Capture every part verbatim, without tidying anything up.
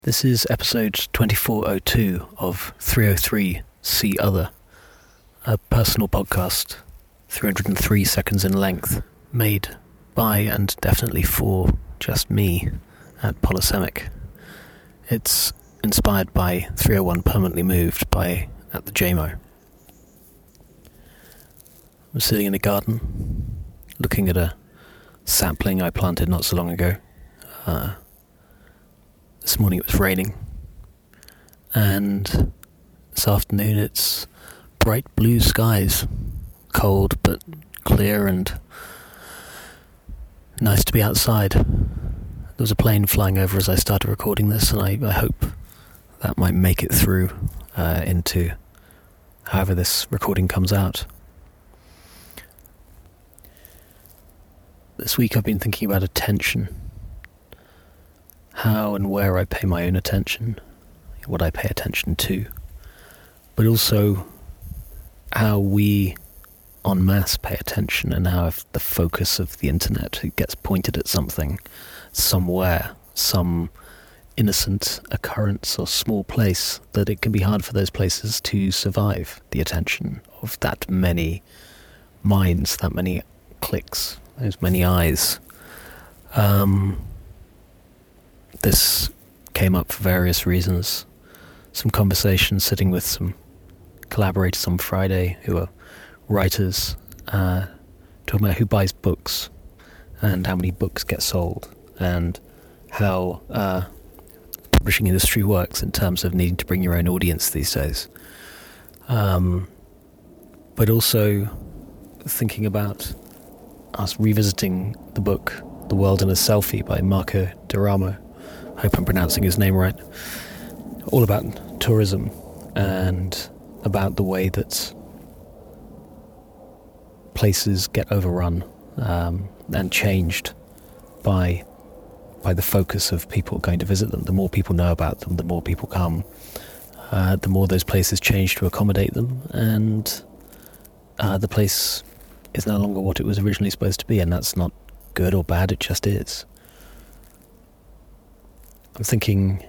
This is episode twenty-four oh two of three oh three See Other, a personal podcast, three hundred three seconds in length, made by and definitely for just me at Polysemic. It's inspired by three oh one Permanently Moved by At the J M O. I'm sitting in a garden, looking at a sapling I planted not so long ago. Uh, This morning it was raining, and this afternoon it's bright blue skies, cold but clear and nice to be outside. There was a plane flying over as I started recording this, and I, I hope that might make it through uh, into however this recording comes out. This week I've been thinking about attention. How and where I pay my own attention, what I pay attention to, but also how we en masse pay attention, and how if the focus of the internet gets pointed at something, somewhere, some innocent occurrence or small place, that it can be hard for those places to survive the attention of that many minds, that many clicks, those many eyes. Um... This came up for various reasons. Some conversations sitting with some collaborators on Friday who are writers, uh, talking about who buys books and how many books get sold, and how uh, the publishing industry works in terms of needing to bring your own audience these days. Um, but also thinking about us revisiting the book The World in a Selfie by Marco D'Eramo. I hope I'm pronouncing his name right. All about tourism and about the way that places get overrun um, and changed by by the focus of people going to visit them. The more people know about them, the more people come. Uh, the more those places change to accommodate them, and uh, the place is no longer what it was originally supposed to be, and that's not good or bad, it just is. I'm thinking,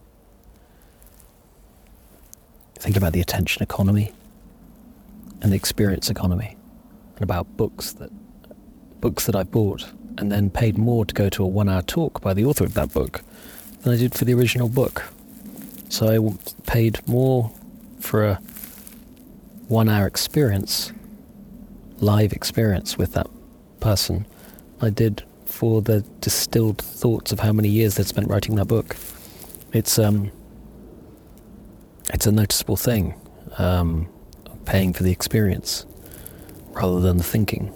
thinking about the attention economy and the experience economy, and about books that books that I bought and then paid more to go to a one-hour talk by the author of that book than I did for the original book. So I paid more for a one-hour experience, live experience with that person, I did for the distilled thoughts of how many years they'd spent writing that book. It's um, it's a noticeable thing, um, paying for the experience rather than the thinking.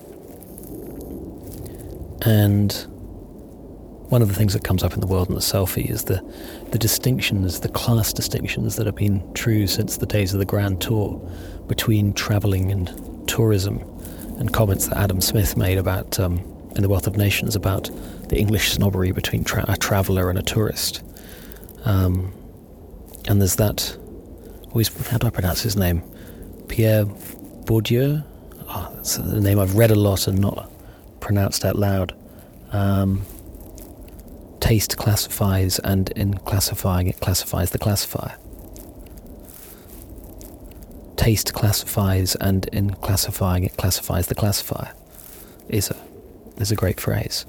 And one of the things that comes up in The World in the Selfie is the the distinctions, the class distinctions that have been true since the days of the Grand Tour between travelling and tourism, and comments that Adam Smith made about um, in The Wealth of Nations about the English snobbery between tra- a traveller and a tourist. Um, and there's that, always, how do I pronounce his name? Pierre Bourdieu? Oh, that's a name I've read a lot and not pronounced out loud. Um, taste classifies, and in classifying it classifies the classifier. Taste classifies, and in classifying it classifies the classifier. Is a is a great phrase.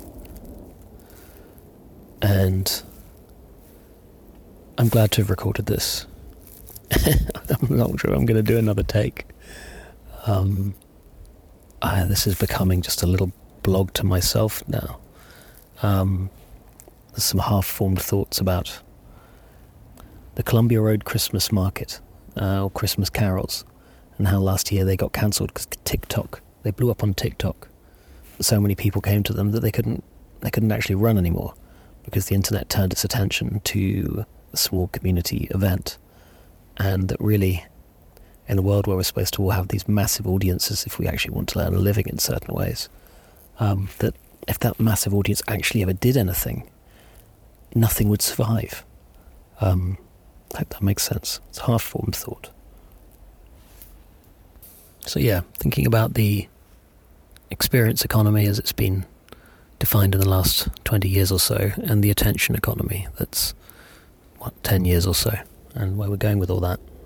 And I'm glad to have recorded this. I'm not sure I'm going to do another take. Um, I, this is becoming just a little blog to myself now. Um, there's some half-formed thoughts about the Columbia Road Christmas Market, uh, or Christmas carols, and how last year they got cancelled because TikTok, they blew up on TikTok. So many people came to them that they couldn't they couldn't actually run anymore because the internet turned its attention to a small community event. And that really, in a world where we're supposed to all have these massive audiences if we actually want to earn a living in certain ways, um, that if that massive audience actually ever did anything, nothing would survive. Um, I hope that makes sense. It's a half-formed thought. So yeah, thinking about the experience economy as it's been defined in the last twenty years or so, and the attention economy that's what, ten years or so, and where we're going with all that.